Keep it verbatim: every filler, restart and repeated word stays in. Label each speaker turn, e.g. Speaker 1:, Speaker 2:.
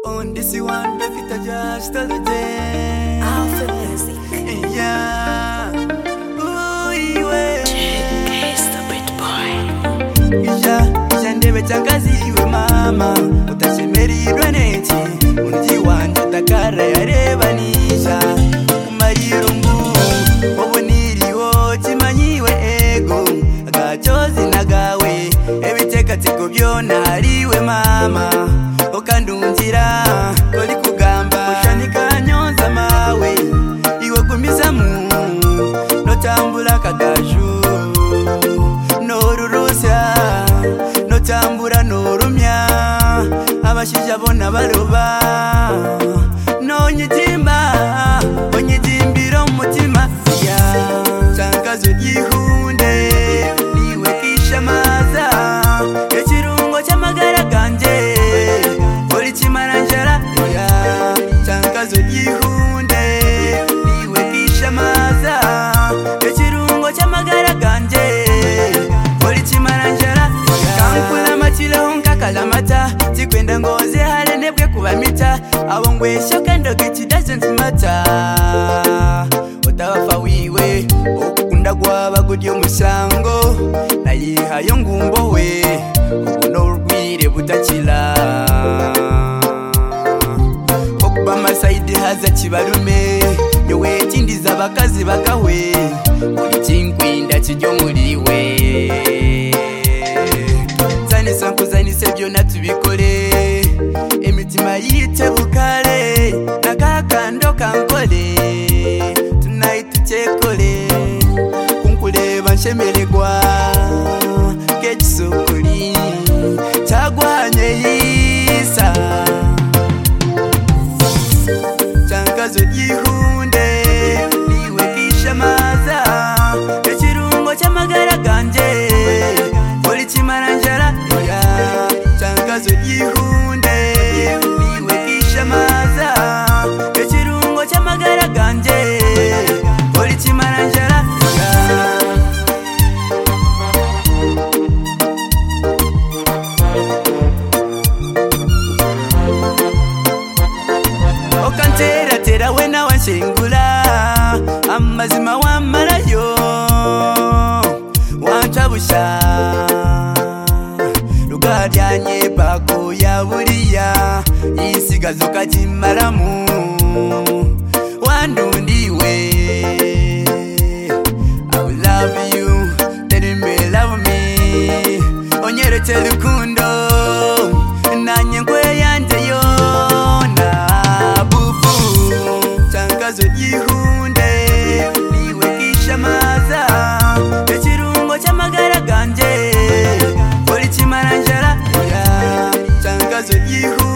Speaker 1: On this one, the fit just the day.
Speaker 2: Alpha Music.
Speaker 1: Yeah. Ooh, iwe.
Speaker 2: Chase the beat boy.
Speaker 1: Isha, isha ndebe changazi iwe mama. Utashemerirwe neti. Unji wanje takara yarebanisha. Umarirungu. Oboniriwo chimanyiwe ego. Agachozi nagawe. Ebiteka tiko byona hariwe mama. Okandunjira koli kugamba ushanika nyonza mawe iwe gumizamu notambula kagashu norurusya notambura norumya abashija bona baroba nonyitimba onyijimbira umutima ya changazo yihunde niwe kishamaza ekirungo cy'amagara ganje chimaranjara ya changazo yihunde niwe kishamaza ekirungo cy'amagara ganje oli chimaranjara kankula matila honka kalamata tikwenda ngoze hale nebwe kubamita abo ngwesho kando it doesn't matter otawafa wiwe okukunda gwaba gudyo musango nayihayo ngumbo we ubuno urwire butakila Masaidi haza chibarume yewe tindiza bakazi bakawe uri kinkwinda kijyo muriwe zani sanku zani sebyo natubikore emitima yite bukare nakakando kankole tonight chekole kunkuleba nshemeregwa kechisokoli chagwanye yisa changazo yihunde niwe kishamaza ekirungo cy'amagara ganje oli chimaranjara ya changazo yihunde niwe kishamaza ekirungo cy'amagara ganje oli chimaranjara okantera tera wena wanshengula amazima wamarayo wancabusha rugaryanye bako ya buriya isigazo kajimaramu wandundiwe I will love you tell me love me onyeretse rukundo nanye nkwe yanje yona changazo yihunde niwe kishamaza ekirungo cy'amagara ganje oli chimaranjara ya changazo yihunde